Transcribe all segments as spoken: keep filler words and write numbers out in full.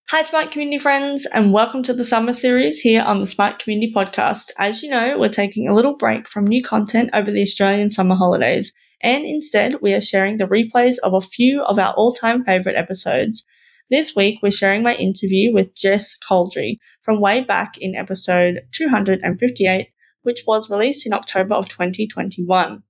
Hi, Smart Community friends, and welcome to the summer series here on the Smart Community Podcast. As you know, we're taking a little break from new content over the Australian summer holidays, and instead we are sharing the replays of a few of our all-time favourite episodes. This week, we're sharing my interview with Jess Couldry from way back in episode two hundred fifty-eight, which was released in October of twenty twenty-one.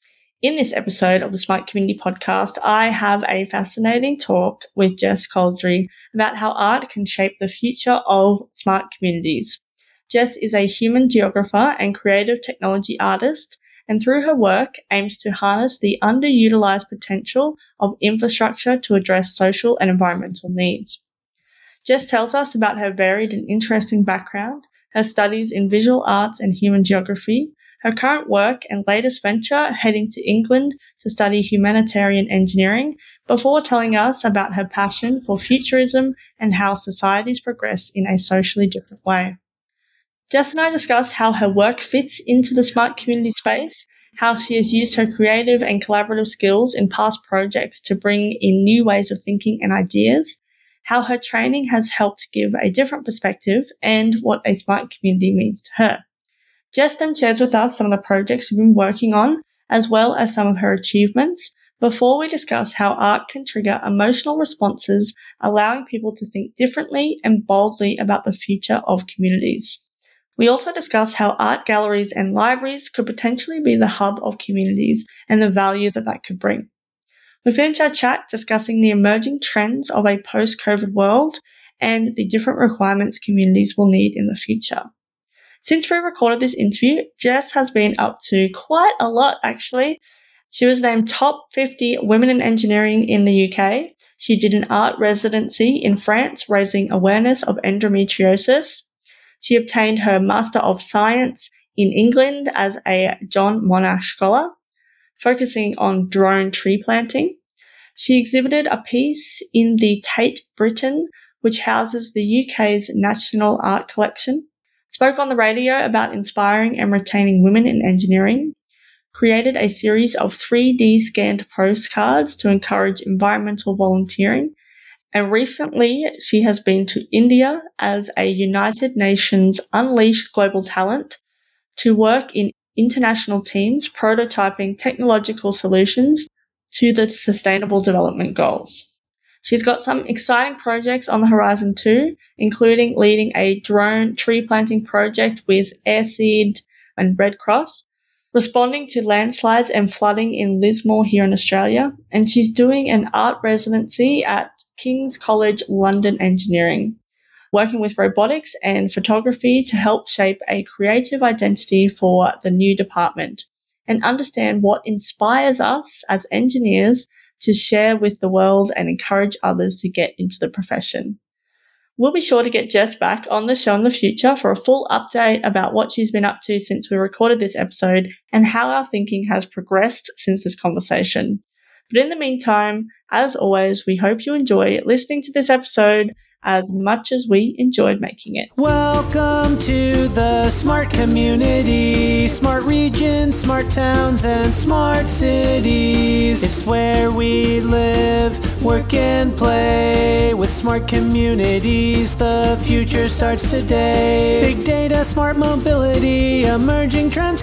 In this episode of the Smart Community Podcast, I have a fascinating talk with Jess Couldry about how art can shape the future of smart communities. Jess is a human geographer and creative technology artist, and through her work aims to harness the underutilized potential of infrastructure to address social and environmental needs. Jess tells us about her varied and interesting background, her studies in visual arts and human geography, her current work and latest venture, heading to England to study humanitarian engineering, before telling us about her passion for futurism and how societies progress in a socially different way. Jess and I discuss how her work fits into the smart community space, how she has used her creative and collaborative skills in past projects to bring in new ways of thinking and ideas, how her training has helped give a different perspective, and what a smart community means to her. Jess then shares with us some of the projects we've been working on, as well as some of her achievements, before we discuss how art can trigger emotional responses, allowing people to think differently and boldly about the future of communities. We also discuss how art galleries and libraries could potentially be the hub of communities and the value that that could bring. We finish our chat discussing the emerging trends of a post-COVID world and the different requirements communities will need in the future. Since we recorded this interview, Jess has been up to quite a lot, actually. She was named top fifty women in engineering in the U K. She did an art residency in France, raising awareness of endometriosis. She obtained her Master of Science in England as a John Monash Scholar, focusing on drone tree planting. She exhibited a piece in the Tate Britain, which houses the U K's National Art Collection. Spoke on the radio about inspiring and retaining women in engineering, created a series of three D scanned postcards to encourage environmental volunteering, and recently she has been to India as a United Nations Unleash Global Talent to work in international teams prototyping technological solutions to the Sustainable Development Goals. She's got some exciting projects on the horizon too, including leading a drone tree planting project with Airseed and Red Cross, responding to landslides and flooding in Lismore here in Australia, and she's doing an art residency at King's College London Engineering, working with robotics and photography to help shape a creative identity for the new department and understand what inspires us as engineers to share with the world and encourage others to get into the profession. We'll be sure to get Jess back on the show in the future for a full update about what she's been up to since we recorded this episode and how our thinking has progressed since this conversation. But in the meantime, as always, we hope you enjoy listening to this episode as much as we enjoyed making it. Welcome to the smart community, smart regions, smart towns, and smart cities. It's where we live, work, and play. With smart communities, the future starts today. Big data, smart mobility, emerging trends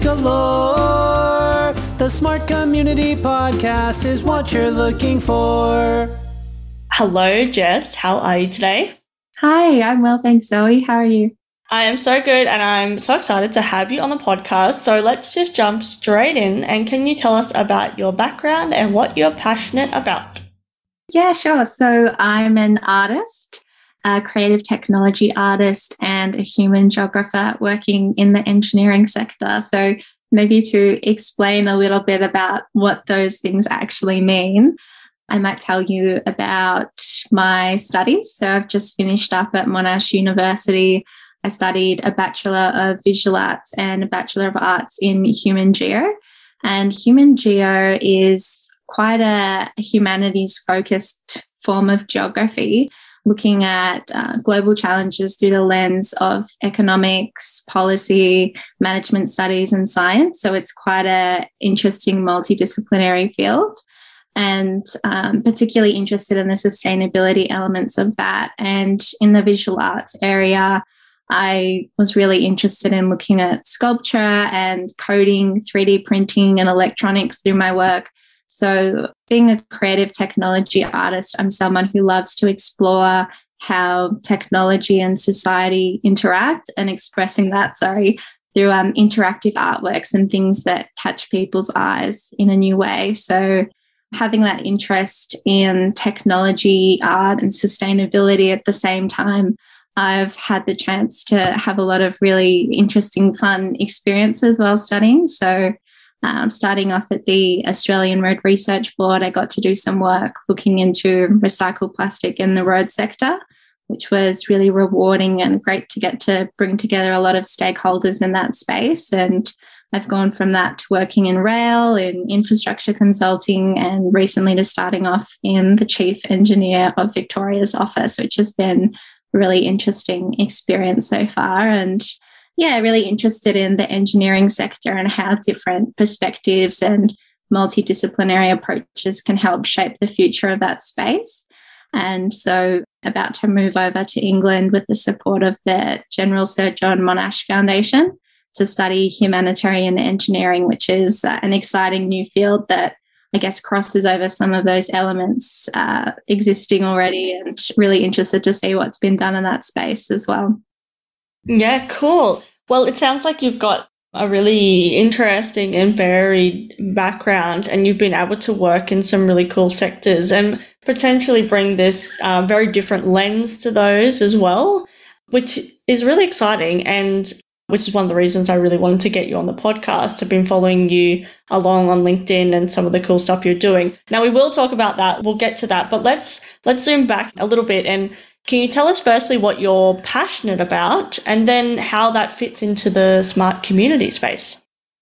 galore. The Smart Community Podcast is what you're looking for. Hello, Jess. How are you today? Hi, I'm well, thanks, Zoe. How are you? I am so good, and I'm so excited to have you on the podcast. So let's just jump straight in. And can you tell us about your background and what you're passionate about? Yeah, sure. So I'm an artist, a creative technology artist, and a human geographer working in the engineering sector. So maybe to explain a little bit about what those things actually mean, I might tell you about my studies. So I've just finished up at Monash University. I studied a Bachelor of Visual Arts and a Bachelor of Arts in Human Geo. And Human Geo is quite a humanities-focused form of geography, looking at uh, global challenges through the lens of economics, policy, management studies, and science. So it's quite an interesting multidisciplinary field. and um, particularly interested in the sustainability elements of that. And in the visual arts area, I was really interested in looking at sculpture and coding, three D printing and electronics through my work. So being a creative technology artist, I'm someone who loves to explore how technology and society interact, and expressing that, sorry, through um, interactive artworks and things that catch people's eyes in a new way. So having that interest in technology, art and sustainability at the same time, I've had the chance to have a lot of really interesting, fun experiences while studying. So um, starting off at the Australian Road Research Board, I got to do some work looking into recycled plastic in the road sector, which was really rewarding and great to get to bring together a lot of stakeholders in that space. And I've gone from that to working in rail, in infrastructure consulting, and recently to starting off in the chief engineer of Victoria's office, which has been a really interesting experience so far. And yeah, really interested in the engineering sector and how different perspectives and multidisciplinary approaches can help shape the future of that space. And so about to move over to England with the support of the General Sir John Monash Foundation to study humanitarian engineering, which is uh, an exciting new field that I guess crosses over some of those elements uh, existing already, and really interested to see what's been done in that space as well. Yeah, cool. Well, it sounds like you've got a really interesting and varied background, and you've been able to work in some really cool sectors and potentially bring this uh, very different lens to those as well, which is really exciting, and which is one of the reasons I really wanted to get you on the podcast. I've been following you along on LinkedIn and some of the cool stuff you're doing. Now, we will talk about that. We'll get to that, but let's let's zoom back a little bit. And can you tell us firstly what you're passionate about, and then how that fits into the smart community space?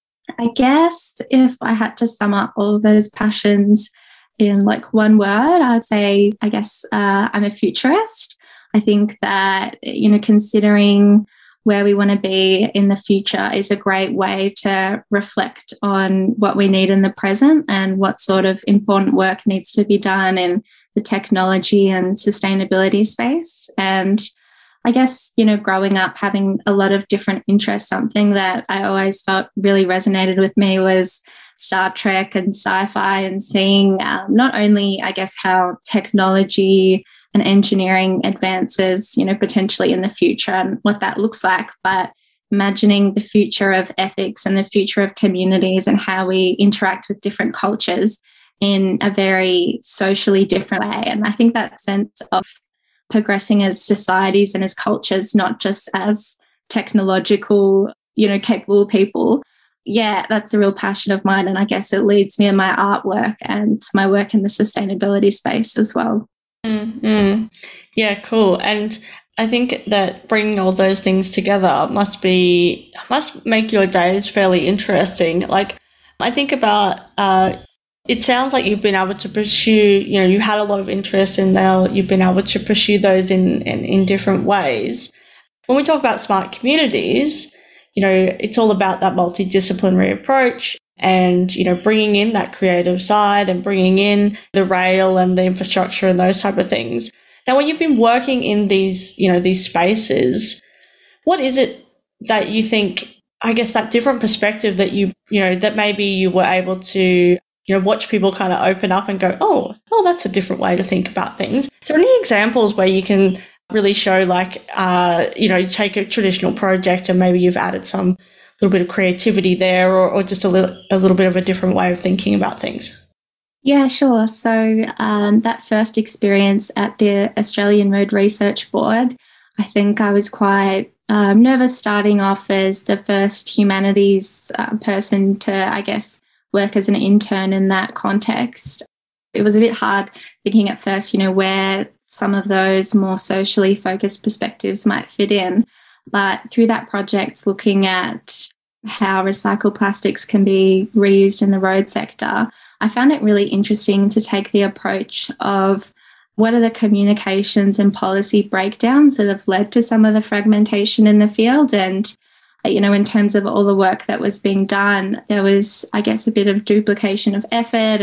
I guess if I had to sum up all of those passions in like one word, I'd say, I guess uh, I'm a futurist. I think that, you know, considering where we want to be in the future is a great way to reflect on what we need in the present and what sort of important work needs to be done in the technology and sustainability space. And I guess, you know, growing up, having a lot of different interests, something that I always felt really resonated with me was Star Trek and sci-fi, and seeing um, not only, I guess, how technology and engineering advances, you know, potentially in the future and what that looks like, but imagining the future of ethics and the future of communities and how we interact with different cultures in a very socially different way. And I think that sense of progressing as societies and as cultures, not just as technological, you know, capable people. Yeah, that's a real passion of mine. And I guess it leads me in my artwork and my work in the sustainability space as well. Mm-hmm. Yeah, cool. And I think that bringing all those things together must be, must make your days fairly interesting. Like, I think about, uh, it sounds like you've been able to pursue, you know, you had a lot of interest in there. You've been able to pursue those in, in, in different ways. When we talk about smart communities, you know, it's all about that multidisciplinary approach and, you know, bringing in that creative side and bringing in the rail and the infrastructure and those type of things. Now, when you've been working in these, you know, these spaces, what is it that you think, I guess, that different perspective that you, you know, that maybe you were able to, you know, watch people kind of open up and go, oh, oh, that's a different way to think about things. Is there any examples where you can really show, like, uh, you know, you take a traditional project and maybe you've added some little bit of creativity there, or, or just a little, a little bit of a different way of thinking about things? Yeah, sure. So um, that first experience at the Australian Road Research Board, I think I was quite um, nervous starting off as the first humanities uh, person to, I guess, work as an intern in that context. It was a bit hard thinking at first, you know, where some of those more socially focused perspectives might fit in. But through that project, looking at how recycled plastics can be reused in the road sector, I found it really interesting to take the approach of what are the communications and policy breakdowns that have led to some of the fragmentation in the field. And, you know, in terms of all the work that was being done, there was, I guess, a bit of duplication of effort and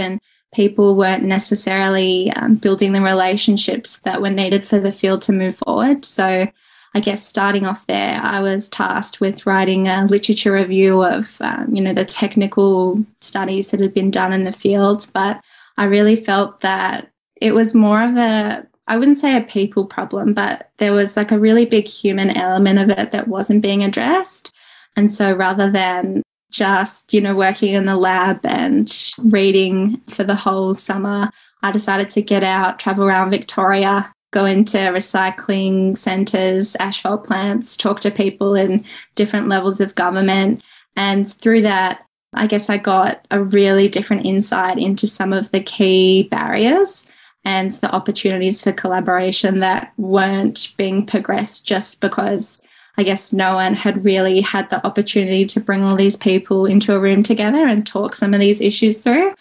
people weren't necessarily um, building the relationships that were needed for the field to move forward. So I guess starting off there, I was tasked with writing a literature review of, um, you know, the technical studies that had been done in the field. But I really felt that it was more of a, I wouldn't say a people problem, but there was like a really big human element of it that wasn't being addressed. And so rather than just, you know, working in the lab and reading for the whole summer, I decided to get out, travel around Victoria, go into recycling centres, asphalt plants, talk to people in different levels of government. And through that, I guess I got a really different insight into some of the key barriers and the opportunities for collaboration that weren't being progressed just because I guess no one had really had the opportunity to bring all these people into a room together and talk some of these issues through.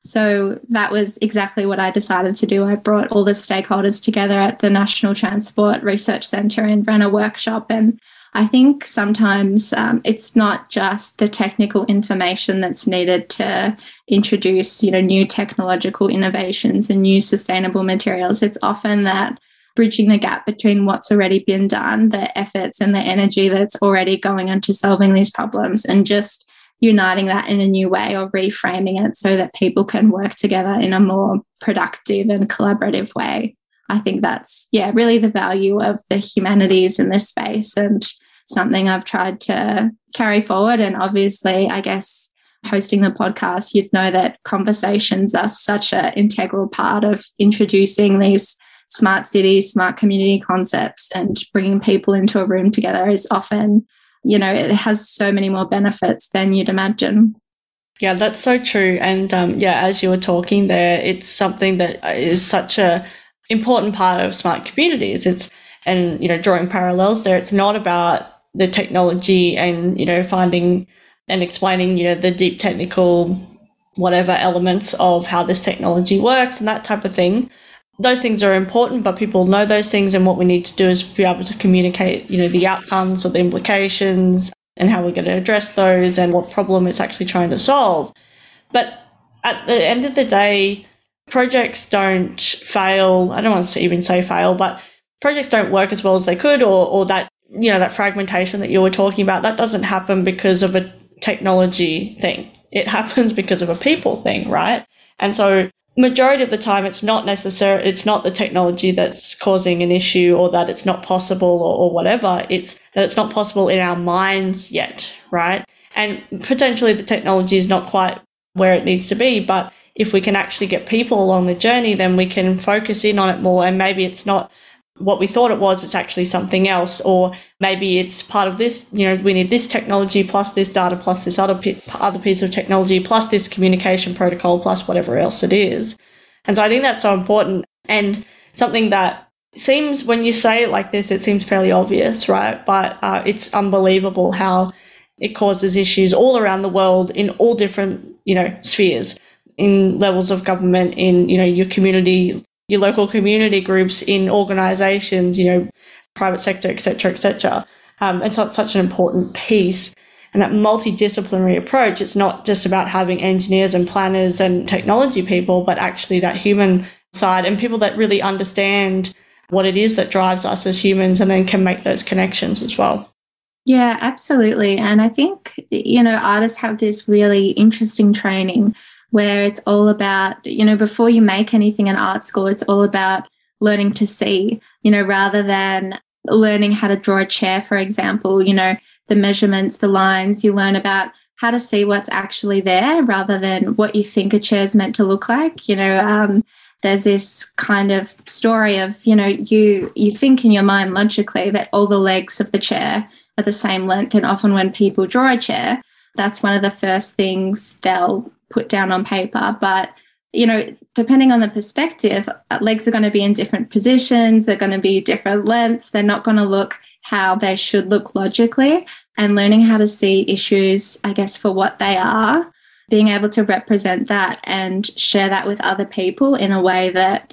So that was exactly what I decided to do. I brought all the stakeholders together at the National Transport Research Centre and ran a workshop. And I think sometimes um, it's not just the technical information that's needed to introduce, you know, new technological innovations and new sustainable materials. It's often that bridging the gap between what's already been done, the efforts and the energy that's already going into solving these problems, and just uniting that in a new way or reframing it so that people can work together in a more productive and collaborative way. I think that's, yeah, really the value of the humanities in this space and something I've tried to carry forward. And obviously, I guess, hosting the podcast, you'd know that conversations are such an integral part of introducing these smart cities, smart community concepts, and bringing people into a room together is often, you know, it has so many more benefits than you'd imagine. Yeah, that's so true. And um, yeah, as you were talking there, it's something that is such a important part of smart communities. It's, and, you know, drawing parallels there, it's not about the technology and, you know, finding and explaining, you know, the deep technical, whatever elements of how this technology works and that type of thing. Those things are important, but people know those things, and what we need to do is be able to communicate, you know, the outcomes or the implications and how we're going to address those and what problem it's actually trying to solve. But at the end of the day, projects don't fail. I don't want to even say fail, but projects don't work as well as they could, or, or that, you know, that fragmentation that you were talking about, that doesn't happen because of a technology thing. It happens because of a people thing, right? And so majority of the time, it's not necessary. It's not the technology that's causing an issue or that it's not possible or, or whatever. It's that it's not possible in our minds yet, right? And potentially the technology is not quite where it needs to be. But if we can actually get people along the journey, then we can focus in on it more. And maybe it's not what we thought it was, it's actually something else. Or maybe it's part of this, you know, we need this technology plus this data plus this other p- other piece of technology plus this communication protocol plus whatever else it is. And so I think that's so important, and something that seems, when you say it like this, it seems fairly obvious, right? But uh, it's unbelievable how it causes issues all around the world in all different, you know, spheres, in levels of government, in, you know, your community, your local community groups, in organisations, you know, private sector, et cetera, et cetera. Um, it's not such an important piece. And that multidisciplinary approach, it's not just about having engineers and planners and technology people, but actually that human side and people that really understand what it is that drives us as humans and then can make those connections as well. Yeah, absolutely. And I think, you know, artists have this really interesting training where it's all about, you know, before you make anything in art school, it's all about learning to see, you know, rather than learning how to draw a chair, for example, you know, the measurements, the lines, you learn about how to see what's actually there rather than what you think a chair is meant to look like. You know, um, there's this kind of story of, you know, you you think in your mind logically that all the legs of the chair are the same length. And often when people draw a chair, that's one of the first things they'll put down on paper. But, you know, depending on the perspective, legs are going to be in different positions. They're going to be different lengths. They're not going to look how they should look logically. And learning how to see issues, I guess, for what they are, being able to represent that and share that with other people in a way that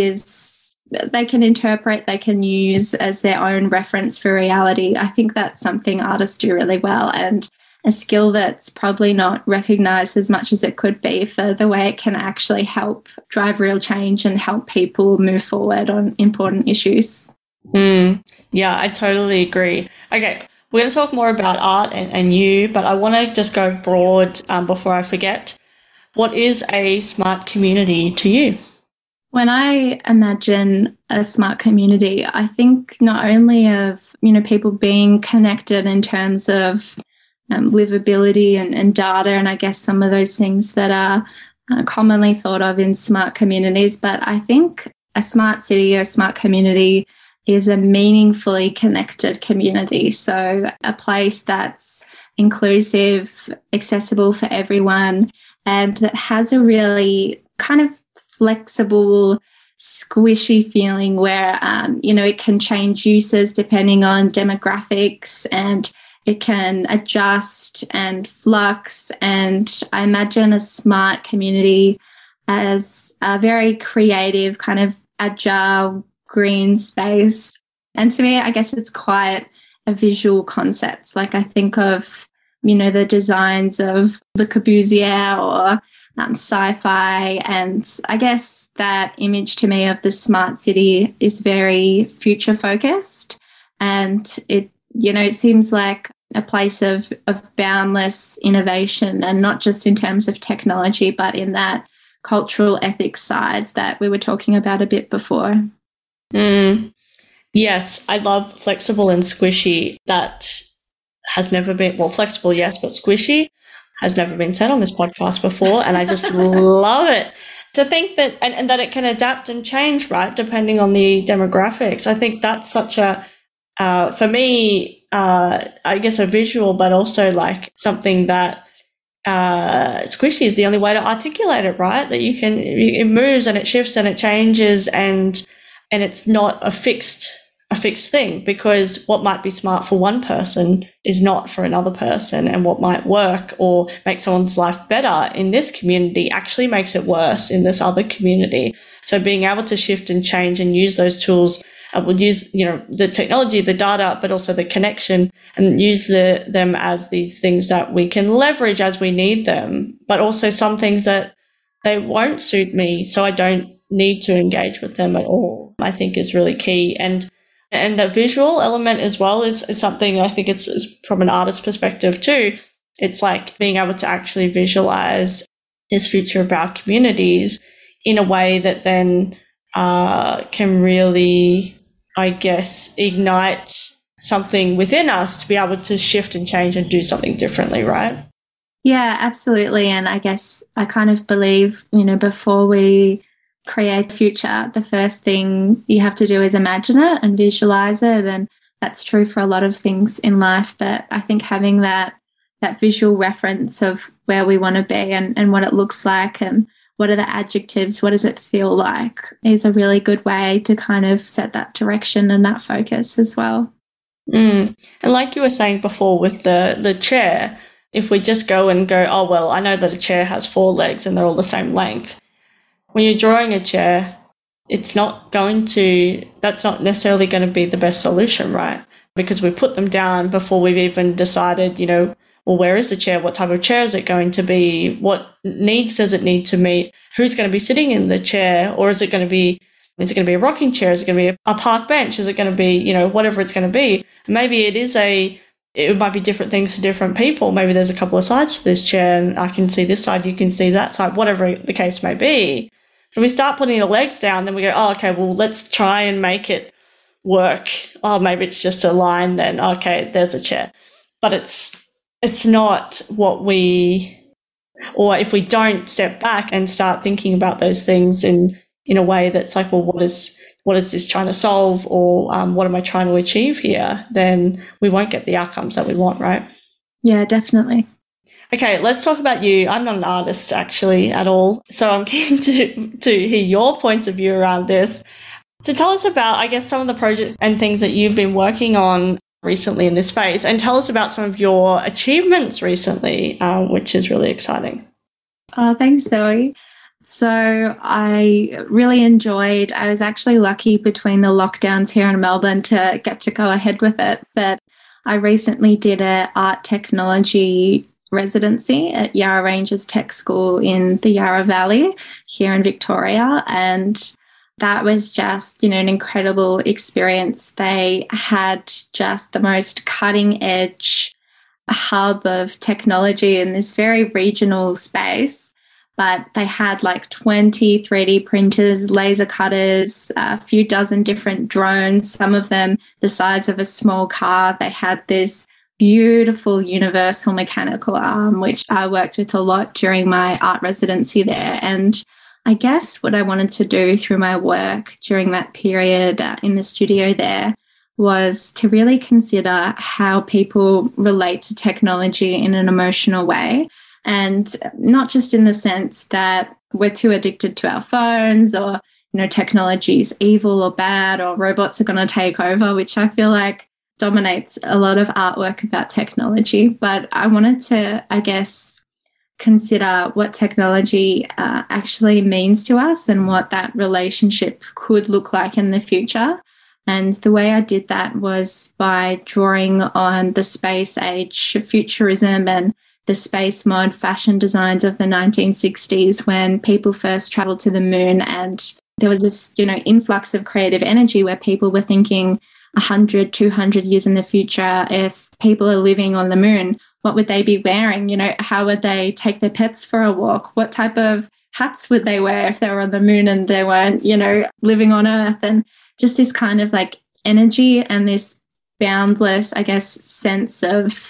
is they can interpret, they can use as their own reference for reality. I think that's something artists do really well. And a skill that's probably not recognized as much as it could be for the way it can actually help drive real change and help people move forward on important issues. Mm, yeah, I totally agree. Okay, we're going to talk more about art and, and you, but I want to just go broad um, before I forget. What is a smart community to you? When I imagine a smart community, I think not only of, you know, people being connected in terms of um, livability and, and data, and I guess some of those things that are uh, commonly thought of in smart communities, but I think a smart city or smart community is a meaningfully connected community. So a place that's inclusive, accessible for everyone, and that has a really kind of flexible, squishy feeling where, um, you know, it can change uses depending on demographics, and it can adjust and flux. And I imagine a smart community as a very creative, kind of agile, green space. And to me, I guess it's quite a visual concept. Like I think of, you know, the designs of Le Corbusier or um, sci-fi. And I guess that image to me of the smart city is very future focused. And it, you know, it seems like a place of, of boundless innovation, and not just in terms of technology, but in that cultural ethics sides that we were talking about a bit before. Mm. Yes, I love flexible and squishy. That has never been, well, flexible, yes, but squishy has never been said on this podcast before, and I just love it. To think that, and, and that it can adapt and change, right, depending on the demographics. I think that's such a, uh, for me, uh, I guess a visual, but also like something that uh, squishy is the only way to articulate it, right? That you can, it moves and it shifts and it changes, and and it's not a fixed a fixed thing, because what might be smart for one person is not for another person, and what might work or make someone's life better in this community actually makes it worse in this other community. So being able to shift and change and use those tools, uh, we'll use, you know, the technology, the data, but also the connection, and use the, them as these things that we can leverage as we need them, but also some things that they won't suit me, so I don't need to engage with them at all, I think is really key. And And the visual element as well is, is something I think it's, it's from an artist perspective too. It's like being able to actually visualize this future of our communities in a way that then uh, can really, I guess, ignite something within us to be able to shift and change and do something differently, right? Yeah, absolutely. And I guess I kind of believe, you know, before we create the future, the first thing you have to do is imagine it and visualize it, and that's true for a lot of things in life. But I think having that that visual reference of where we want to be and, and what it looks like and what are the adjectives, what does it feel like, is a really good way to kind of set that direction and that focus as well. Mm. And like you were saying before with the the chair, if we just go and go, oh well, I know that a chair has four legs and they're all the same length. When you're drawing a chair, it's not going to, that's not necessarily going to be the best solution, right? Because we put them down before we've even decided, you know, well, where is the chair? What type of chair is it going to be? What needs does it need to meet? Who's going to be sitting in the chair? Or is it going to be, is it going to be a rocking chair? Is it going to be a park bench? Is it going to be, you know, whatever it's going to be? Maybe it is a, it might be different things to different people. Maybe there's a couple of sides to this chair, and I can see this side, you can see that side, whatever the case may be. When we start putting the legs down, then we go, oh, okay, well, let's try and make it work. Oh, maybe it's just a line then. Okay, there's a chair. But it's it's not what we, or if we don't step back and start thinking about those things in, in a way that's like, well, what is what is this trying to solve, or um, what am I trying to achieve here, then we won't get the outcomes that we want, right? Yeah, definitely. Okay, let's talk about you. I'm not an artist actually at all, so I'm keen to to hear your point of view around this. So tell us about, I guess, some of the projects and things that you've been working on recently in this space, and tell us about some of your achievements recently, uh, which is really exciting. Oh, thanks, Zoe. So I really enjoyed, I was actually lucky between the lockdowns here in Melbourne to get to go ahead with it, but I recently did a art technology residency at Yarra Ranges Tech School in the Yarra Valley here in Victoria, and that was just, you know, an incredible experience. They had just the most cutting edge hub of technology in this very regional space, but they had like twenty three D printers, laser cutters, a few dozen different drones, some of them the size of a small car. They had this beautiful universal mechanical arm, which I worked with a lot during my art residency there. And I guess what I wanted to do through my work during that period uh, in the studio there was to really consider how people relate to technology in an emotional way. And not just in the sense that we're too addicted to our phones, or, you know, technology is evil or bad, or robots are going to take over, which I feel like dominates a lot of artwork about technology. But I wanted to, I guess, consider what technology uh, actually means to us and what that relationship could look like in the future. And the way I did that was by drawing on the space age futurism and the space mod fashion designs of the nineteen sixties, when people first traveled to the moon, and there was this, you know, influx of creative energy where people were thinking one hundred, two hundred years in the future, if people are living on the moon, what would they be wearing? You know, how would they take their pets for a walk? What type of hats would they wear if they were on the moon and they weren't, you know, living on Earth? And just this kind of like energy and this boundless, I guess, sense of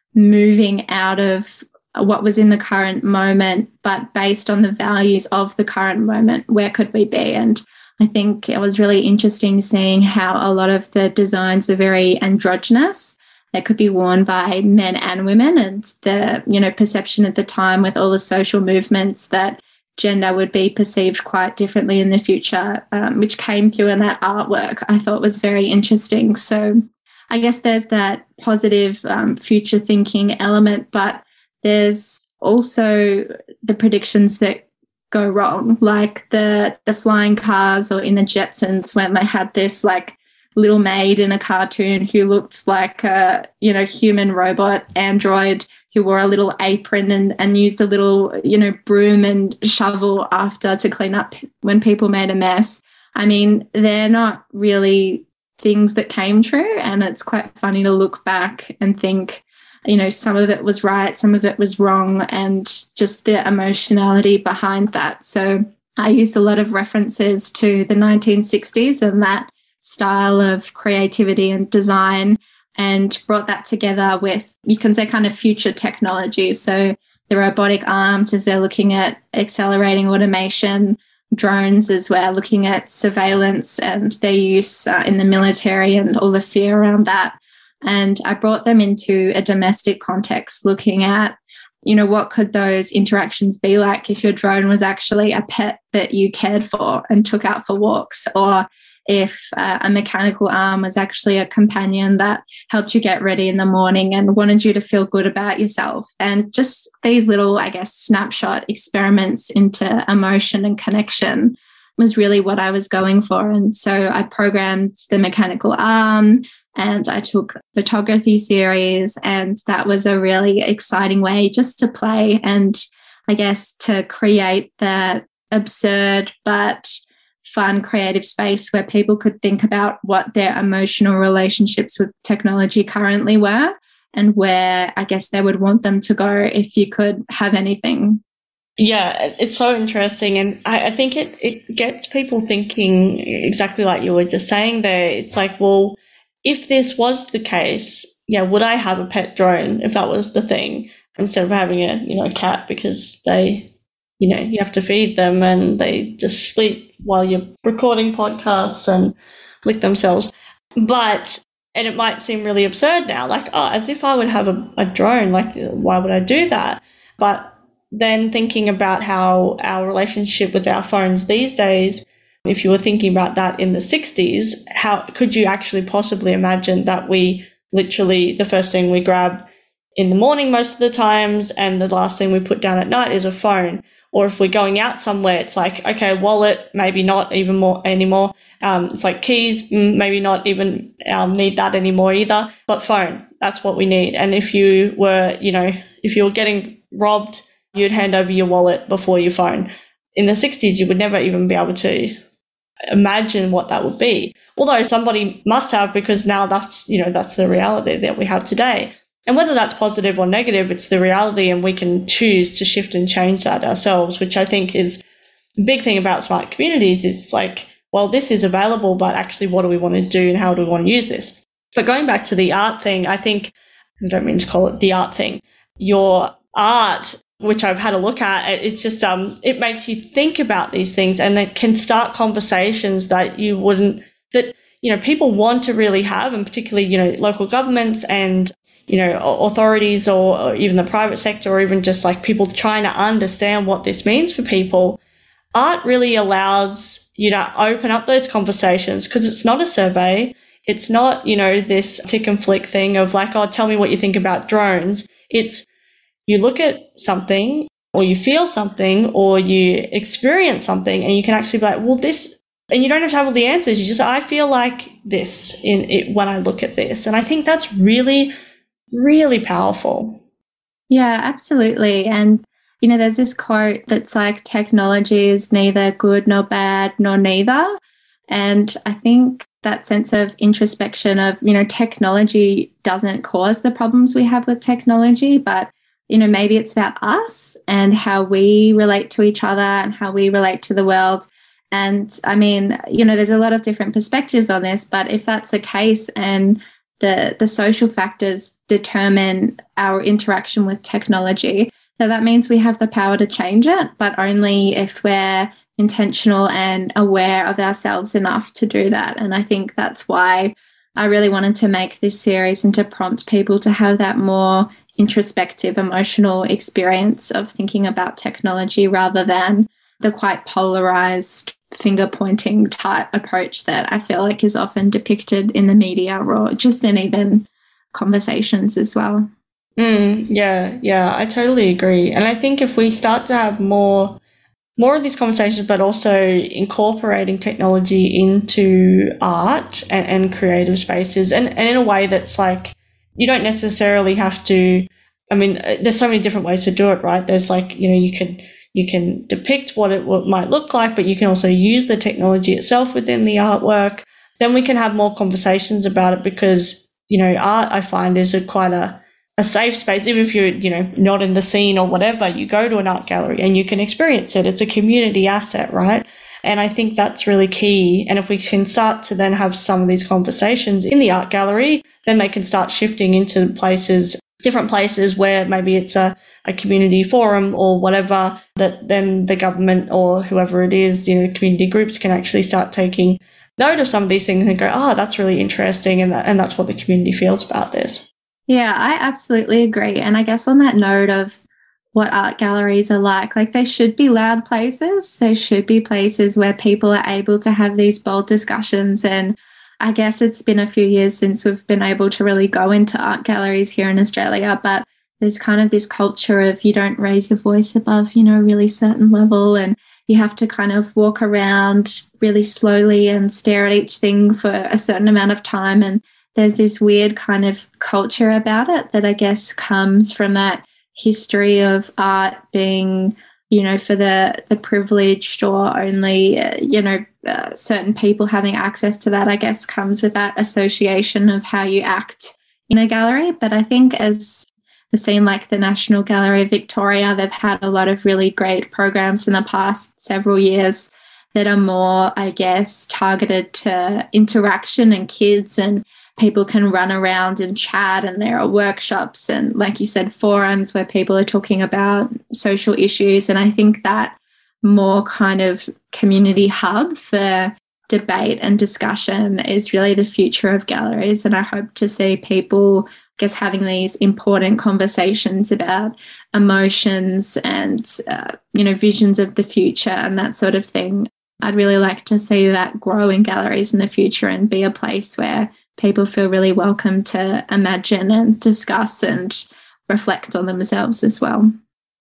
moving out of what was in the current moment, but based on the values of the current moment, where could we be? And I think it was really interesting seeing how a lot of the designs were very androgynous. They could be worn by men and women, and the, you know, perception at the time with all the social movements that gender would be perceived quite differently in the future, um, which came through in that artwork, I thought was very interesting. So I guess there's that positive um, future thinking element, but there's also the predictions that go wrong, like the the flying cars, or in the Jetsons when they had this like little maid in a cartoon who looked like a, you know, human robot android who wore a little apron and, and used a little, you know, broom and shovel after to clean up when people made a mess. I mean, they're not really things that came true, and it's quite funny to look back and think, you know, some of it was right, some of it was wrong, and just the emotionality behind that. So I used a lot of references to the nineteen sixties and that style of creativity and design, and brought that together with, you can say, kind of future technologies. So the robotic arms, as they're looking at accelerating automation, drones as well, looking at surveillance and their use uh, in the military and all the fear around that. And I brought them into a domestic context, looking at, you know, what could those interactions be like if your drone was actually a pet that you cared for and took out for walks, or if uh, a mechanical arm was actually a companion that helped you get ready in the morning and wanted you to feel good about yourself. And just these little, I guess, snapshot experiments into emotion and connection was really what I was going for. And so I programmed the mechanical arm, and I took photography series, and that was a really exciting way just to play and, I guess, to create that absurd but fun creative space where people could think about what their emotional relationships with technology currently were, and where I guess they would want them to go if you could have anything. Yeah, it's so interesting, and I, I think it, it gets people thinking exactly like you were just saying there. It's like, well, if this was the case, yeah, would I have a pet drone if that was the thing, instead of having a, you know, a cat, because they, you know, you have to feed them and they just sleep while you're recording podcasts and lick themselves. But, and it might seem really absurd now, like, oh, as if I would have a, a drone, like, why would I do that? But then thinking about how our relationship with our phones these days, if you were thinking about that in the sixties, how could you actually possibly imagine that we literally, the first thing we grab in the morning most of the times, and the last thing we put down at night is a phone. Or if we're going out somewhere, it's like, okay, wallet, maybe not even more anymore. Um, it's like keys, maybe not even um, need that anymore either, but phone, that's what we need. And if you were, you know, if you were getting robbed, you'd hand over your wallet before your phone. In the sixties, you would never even be able to imagine what that would be. Although somebody must have, because now that's, you know, that's the reality that we have today. And whether that's positive or negative, it's the reality, and we can choose to shift and change that ourselves, which I think is the big thing about smart communities is like, well, this is available, but actually what do we want to do and how do we want to use this? But going back to the art thing, I think, I don't mean to call it the art thing, your art, which I've had a look at, it's just, um, it makes you think about these things, and it can start conversations that you wouldn't, that, you know, people want to really have, and particularly, you know, local governments and, you know, authorities or, or even the private sector, or even just like people trying to understand what this means for people. Art really allows you to open up those conversations, because it's not a survey. It's not, you know, this tick and flick thing of like, oh, tell me what you think about drones. It's you look at something, or you feel something, or you experience something, and you can actually be like, well, this, and you don't have to have all the answers. You just, I feel like this in it when I look at this. And I think that's really, really powerful. Yeah, absolutely. And, you know, there's this quote that's like, technology is neither good nor bad nor neither. And I think that sense of introspection of, you know, technology doesn't cause the problems we have with technology, but, you know, maybe it's about us and how we relate to each other and how we relate to the world. And I mean, you know, there's a lot of different perspectives on this, but if that's the case and the the social factors determine our interaction with technology, then that means we have the power to change it, but only if we're intentional and aware of ourselves enough to do that. And I think that's why I really wanted to make this series and to prompt people to have that more introspective, emotional experience of thinking about technology rather than the quite polarized finger-pointing type approach that I feel like is often depicted in the media or just in even conversations as well. Mm, yeah, yeah, I totally agree. And I think if we start to have more more of these conversations, but also incorporating technology into art and, and creative spaces, and, and in a way that's like, you don't necessarily have to, I mean, there's so many different ways to do it, right? There's like, you know, you can You can depict what it what might look like, but you can also use the technology itself within the artwork. Then we can have more conversations about it, because, you know, art, I find, is a quite a, a safe space. Even if you're, you know, not in the scene or whatever, you go to an art gallery and you can experience it. It's a community asset, right? And I think that's really key. And if we can start to then have some of these conversations in the art gallery, then they can start shifting into places, different places where maybe it's a, a community forum or whatever, that then the government or whoever it is, you know, community groups can actually start taking note of some of these things and go, oh, that's really interesting. And that, and that's what the community feels about this. Yeah, I absolutely agree. And I guess on that note of what art galleries are like, like they should be loud places. They should be places where people are able to have these bold discussions. And I guess it's been a few years since we've been able to really go into art galleries here in Australia, but there's kind of this culture of you don't raise your voice above, you know, a really certain level, and you have to kind of walk around really slowly and stare at each thing for a certain amount of time. And there's this weird kind of culture about it that I guess comes from that history of art being, you know, for the, the privileged or only, uh, you know, uh, certain people having access to that, I guess, comes with that association of how you act in a gallery. But I think as we've seen, like the National Gallery of Victoria, they've had a lot of really great programs in the past several years that are more, I guess, targeted to interaction and kids, and people can run around and chat, and there are workshops and, like you said, forums where people are talking about social issues. And I think that more kind of community hub for debate and discussion is really the future of galleries. And I hope to see people, I guess, having these important conversations about emotions and, uh, you know, visions of the future and that sort of thing. I'd really like to see that grow in galleries in the future and be a place where people feel really welcome to imagine and discuss and reflect on themselves as well.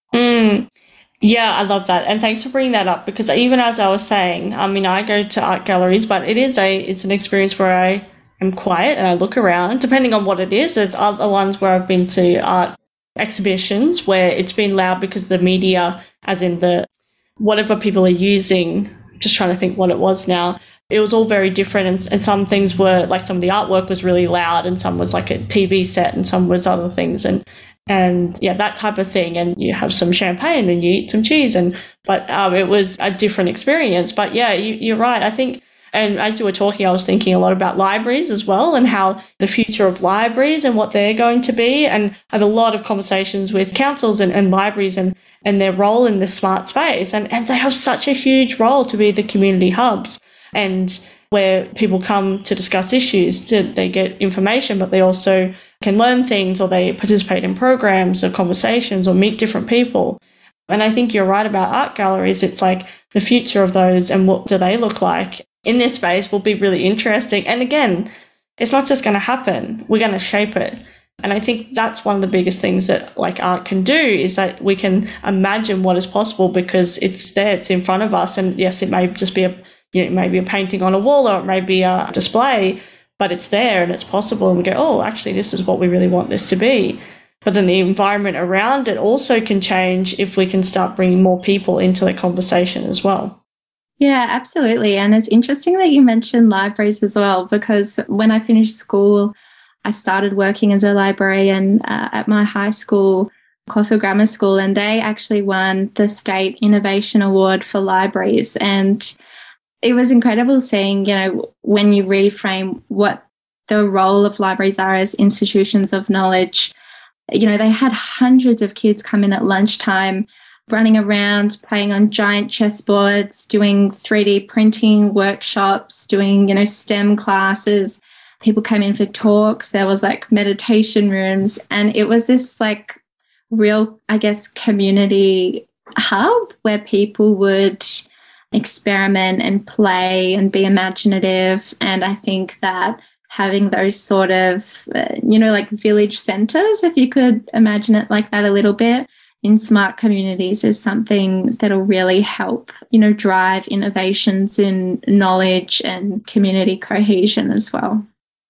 Mm. Yeah, I love that. And thanks for bringing that up, because even as I was saying, I mean, I go to art galleries, but it is a, it's an experience where I am quiet and I look around, depending on what it is. There's other ones where I've been to art exhibitions where it's been loud because the media, as in the, whatever people are using, just trying to think what it was now, it was all very different. And, and some things were, like some of the artwork was really loud and some was like a T V set and some was other things. And And yeah, that type of thing. And you have some champagne and you eat some cheese. And but um, it was a different experience. But yeah, you, you're right. I think, and as you were talking, I was thinking a lot about libraries as well and how the future of libraries and what they're going to be. And I have a lot of conversations with councils and, and libraries and, and their role in the smart space. And, and they have such a huge role to be the community hubs and where people come to discuss issues, to, they get information, but they also can learn things, or they participate in programs or conversations or meet different people. And I think you're right about art galleries. It's like the future of those and what do they look like in this space will be really interesting. And again, it's not just going to happen. We're going to shape it. And I think that's one of the biggest things that like art can do, is that we can imagine what is possible because it's there, it's in front of us. And yes, it may just be a, you know, it may be a painting on a wall or it may be a display, but it's there and it's possible. And we go, oh, actually, this is what we really want this to be. But then the environment around it also can change if we can start bringing more people into the conversation as well. Yeah, absolutely. And it's interesting that you mentioned libraries as well, because when I finished school, I started working as a librarian uh, at my high school, Caulfield Grammar School, and they actually won the State Innovation Award for libraries. And it was incredible seeing, you know, when you reframe what the role of libraries are as institutions of knowledge. You know, they had hundreds of kids come in at lunchtime, running around, playing on giant chessboards, doing three D printing workshops, doing, you know, STEM classes. People came in for talks. There was like meditation rooms. And it was this like real, I guess, community hub where people would experiment and play and be imaginative. And I think that having those sort of, uh, you know, like village centres, if you could imagine it like that a little bit, in smart communities is something that'll really help, you know, drive innovations in knowledge and community cohesion as well.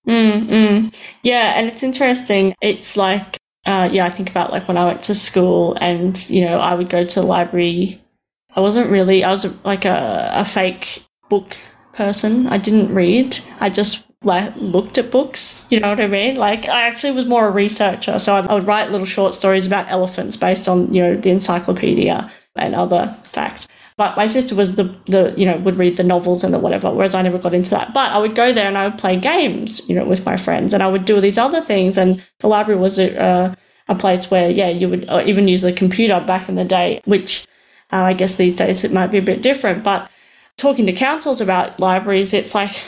Mm-mm. Yeah, and it's interesting. It's like, uh, yeah, I think about like when I went to school and, you know, I would go to the library. I wasn't really, I was like a, a fake book person. I didn't read. I just like looked at books, you know what I mean? Like I actually was more a researcher. So I would write little short stories about elephants based on, you know, the encyclopedia and other facts. But my sister was the, the, you know, would read the novels and the whatever, whereas I never got into that. But I would go there and I would play games, you know, with my friends, and I would do these other things. And the library was a, uh, a place where, yeah, you would even use the computer back in the day, which uh, I guess these days it might be a bit different. But talking to councils about libraries, it's like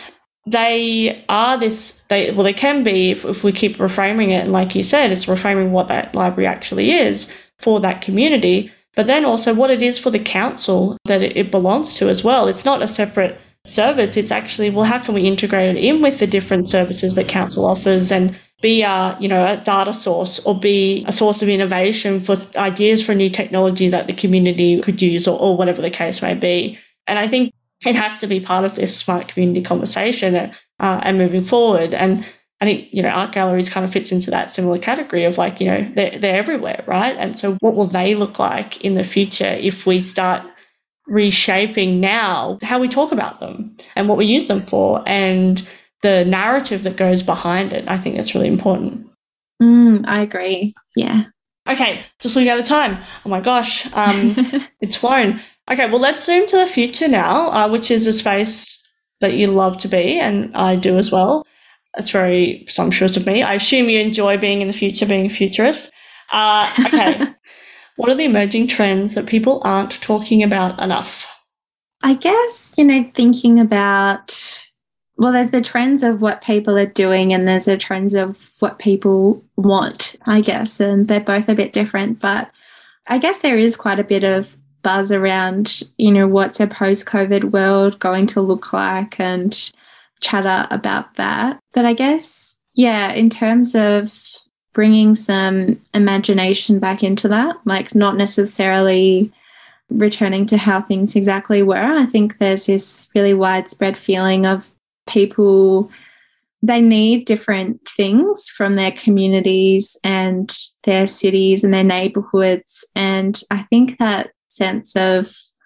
they are this, they well, they can be if, if we keep reframing it. And like you said, it's reframing what that library actually is for that community. But then also what it is for the council that it, it belongs to as well. It's not a separate service. It's actually, well, how can we integrate it in with the different services that council offers and be a, you know, a data source or be a source of innovation for ideas for new technology that the community could use, or, or whatever the case may be. And I think it has to be part of this smart community conversation uh, and moving forward. And I think, you know, art galleries kind of fits into that similar category of like, you know, they're, they're everywhere, right? And so what will they look like in the future if we start reshaping now how we talk about them and what we use them for and the narrative that goes behind it? I think that's really important. Mm, I agree. Yeah. Okay, just looking at the time. Oh my gosh, um, it's flown. Okay, well, let's zoom to the future now, uh, which is a space that you love to be, and I do as well. That's very sumptuous of me. I assume you enjoy being in the future, being a futurist. Uh, okay. What are the emerging trends that people aren't talking about enough? I guess, you know, thinking about, well, there's the trends of what people are doing and there's the trends of what people want, I guess, and they're both a bit different. But I guess there is quite a bit of buzz around, you know, what's a post-COVID world going to look like and chatter about that. But I guess, yeah, in terms of bringing some imagination back into that, like not necessarily returning to how things exactly were. I think there's this really widespread feeling of people, they need different things from their communities and their cities and their neighborhoods. And I think that sense of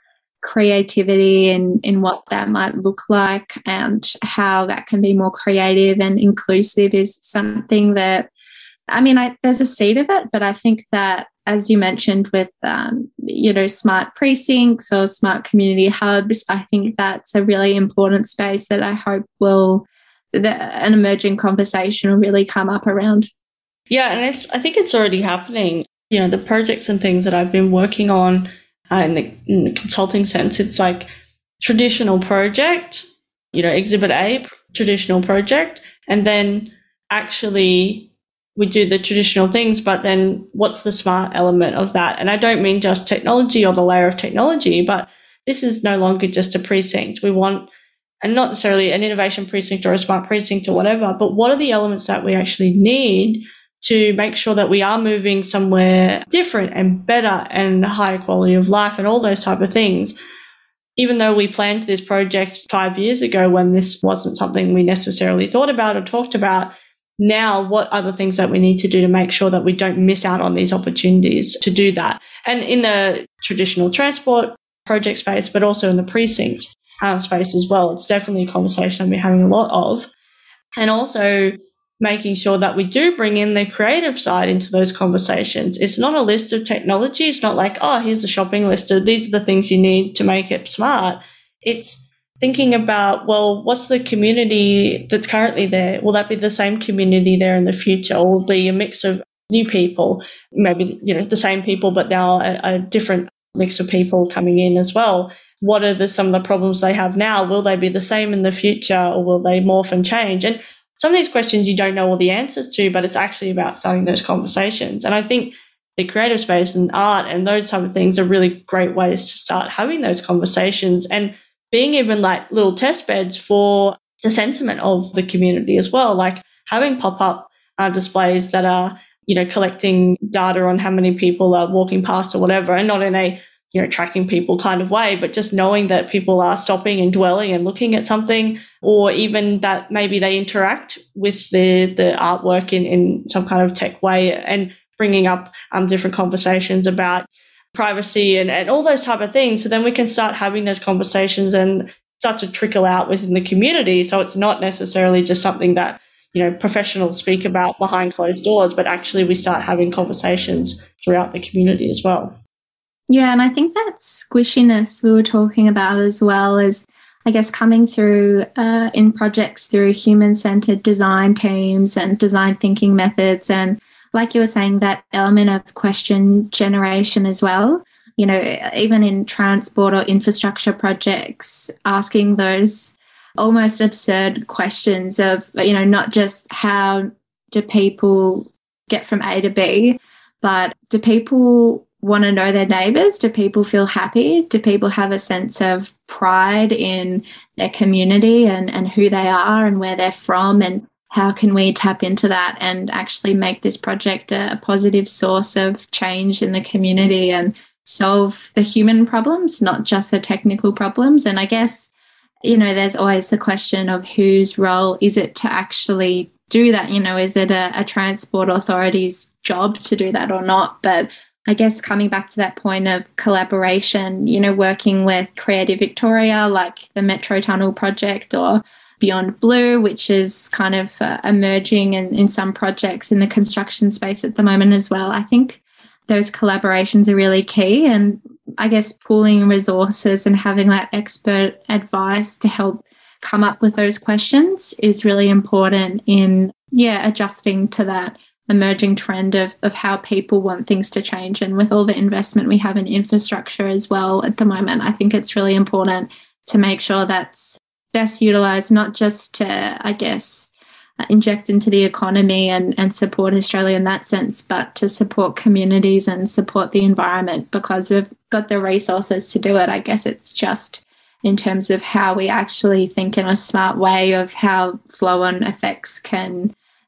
creativity in, in what that might look like and how that can be more creative and inclusive is something that, I mean, I, there's a seed of it, but I think that, as you mentioned with, um, you know, smart precincts or smart community hubs, I think that's a really important space that I hope will, that an emerging conversation will really come up around. Yeah, and it's, I think it's already happening. You know, the projects and things that I've been working on uh, in, the, in the consulting sense, it's like traditional project, you know, exhibit A, traditional project, and then actually we do the traditional things, but then what's the smart element of that? And I don't mean just technology or the layer of technology, but this is no longer just a precinct. We want, and not necessarily an innovation precinct or a smart precinct or whatever, but what are the elements that we actually need to make sure that we are moving somewhere different and better and higher quality of life and all those type of things. Even though we planned this project five years ago when this wasn't something we necessarily thought about or talked about, now what are the things that we need to do to make sure that we don't miss out on these opportunities to do that? And in the traditional transport project space, but also in the precinct um, space as well, it's definitely a conversation I've been having a lot of. And also making sure that we do bring in the creative side into those conversations. It's not a list of technology. It's not like, oh, here's a shopping list of these are the things you need to make it smart. It's thinking about, well, what's the community that's currently there? Will that be the same community there in the future? Or will it be a mix of new people, maybe, you know, the same people, but now a, a different mix of people coming in as well? What are the, some of the problems they have now? Will they be the same in the future, or will they morph and change? And some of these questions you don't know all the answers to, but it's actually about starting those conversations. And I think the creative space and art and those type of things are really great ways to start having those conversations and being even like little test beds for the sentiment of the community as well, like having pop-up uh, displays that are, you know, collecting data on how many people are walking past or whatever, and not in a, you know, tracking people kind of way, but just knowing that people are stopping and dwelling and looking at something, or even that maybe they interact with the, the artwork in, in some kind of tech way, and bringing up um, different conversations about privacy and, and all those type of things. So then we can start having those conversations and start to trickle out within the community. So it's not necessarily just something that, you know, professionals speak about behind closed doors, but actually we start having conversations throughout the community as well. Yeah, and I think that squishiness we were talking about as well is, I guess, coming through uh, in projects through human-centered design teams and design thinking methods, and like you were saying, that element of question generation as well. You know, even in transport or infrastructure projects, asking those almost absurd questions of, you know, not just how do people get from A to B, but do people want to know their neighbours? Do people feel happy? Do people have a sense of pride in their community and, and who they are and where they're from? And how can we tap into that and actually make this project a, a positive source of change in the community and solve the human problems, not just the technical problems? And I guess, you know, there's always the question of whose role is it to actually do that? You know, is it a, a transport authority's job to do that or not? But I guess coming back to that point of collaboration, you know, working with Creative Victoria, like the Metro Tunnel project, or Beyond Blue, which is kind of uh, emerging in, in some projects in the construction space at the moment as well. I think those collaborations are really key, and I guess pooling resources and having that expert advice to help come up with those questions is really important in, yeah, adjusting to that emerging trend of, of how people want things to change. And with all the investment we have in infrastructure as well at the moment, I think it's really important to make sure that's best utilised, not just to, I guess, inject into the economy and, and support Australia in that sense, but to support communities and support the environment, because we've got the resources to do it. I guess it's just in terms of how we actually think in a smart way of how flow-on effects can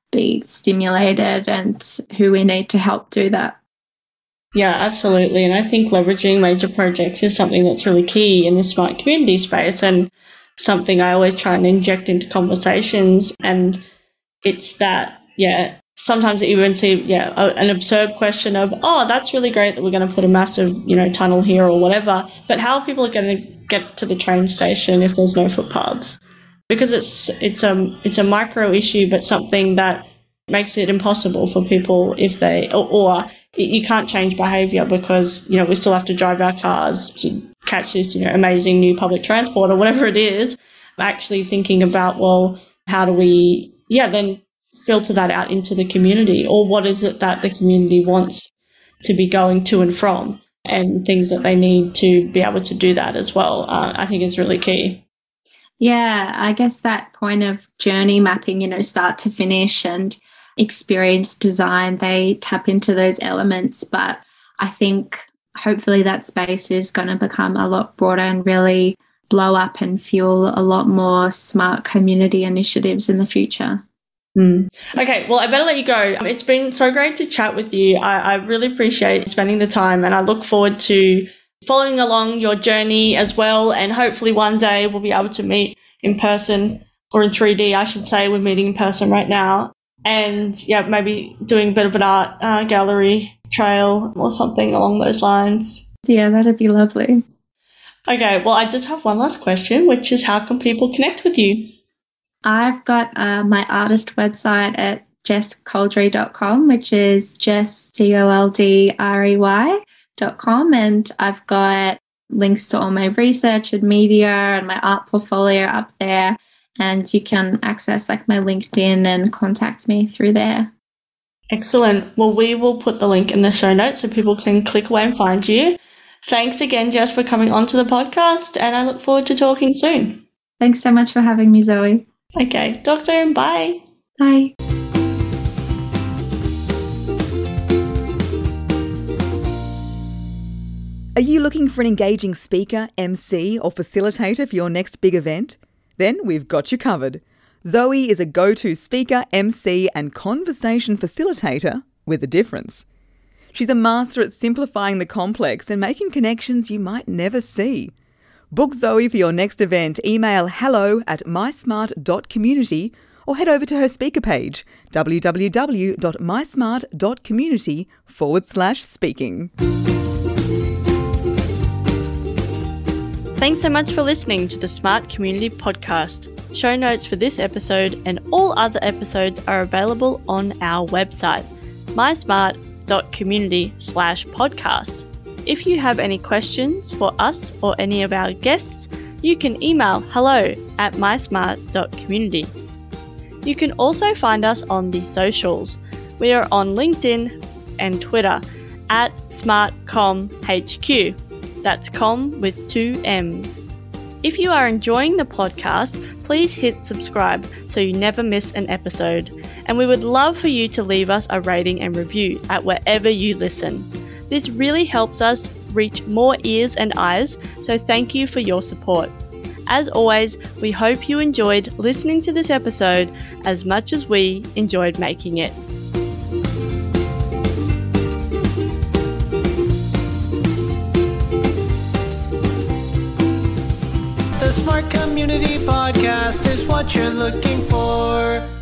be stimulated and who we need to help do that. Yeah, absolutely. And I think leveraging major projects is something that's really key in the smart community space, and something I always try and inject into conversations. And it's that, yeah, sometimes you even see, yeah, a, an absurd question of, oh, that's really great that we're going to put a massive, you know, tunnel here or whatever, but how are people going to get to the train station if there's no footpaths? Because it's it's a it's a micro issue, but something that makes it impossible for people if they or, or you can't change behaviour because, you know, we still have to drive our cars to catch this, you know, amazing new public transport or whatever it is. Actually thinking about, well, how do we, yeah, then filter that out into the community, or what is it that the community wants to be going to and from, and things that they need to be able to do that as well. Uh, I think is really key. Yeah, I guess that point of journey mapping, you know, start to finish and experience design, they tap into those elements. But I think hopefully that space is going to become a lot broader and really blow up and fuel a lot more smart community initiatives in the future. Mm. Okay, well, I better let you go. It's been so great to chat with you. I, I really appreciate spending the time, and I look forward to following along your journey as well. And hopefully one day we'll be able to meet in person, or in three D, I should say. We're meeting in person right now. And yeah, maybe doing a bit of an art uh, gallery trail or something along those lines. Yeah, that'd be lovely. Okay, well, I just have one last question, which is, how can people connect with you? I've got uh, my artist website at jess coldry dot com, which is Jess, C O L D R E Y dot com. And I've got links to all my research and media and my art portfolio up there. And you can access like my LinkedIn and contact me through there. Excellent. Well, we will put the link in the show notes so people can click away and find you. Thanks again, Jess, for coming onto the podcast, and I look forward to talking soon. Thanks so much for having me, Zoe. Okay, talk soon. Bye. Bye. Are you looking for an engaging speaker, M C, or facilitator for your next big event? Then we've got you covered. Zoe is a go-to speaker, M C, and conversation facilitator with a difference. She's a master at simplifying the complex and making connections you might never see. Book Zoe for your next event. Email hello at mysmart dot community or head over to her speaker page, www.mysmart.community forward slash speaking. Thanks so much for listening to the Smart Community Podcast. Show notes for this episode and all other episodes are available on our website, mysmart.community slash podcast. If you have any questions for us or any of our guests, you can email hello at mysmart.community. You can also find us on the socials. We are on LinkedIn and Twitter at SmartComHQ. That's com with two M's. If you are enjoying the podcast, please hit subscribe so you never miss an episode. And we would love for you to leave us a rating and review at wherever you listen. This really helps us reach more ears and eyes, so thank you for your support. As always, we hope you enjoyed listening to this episode as much as we enjoyed making it. The Smart Community Podcast is what you're looking for.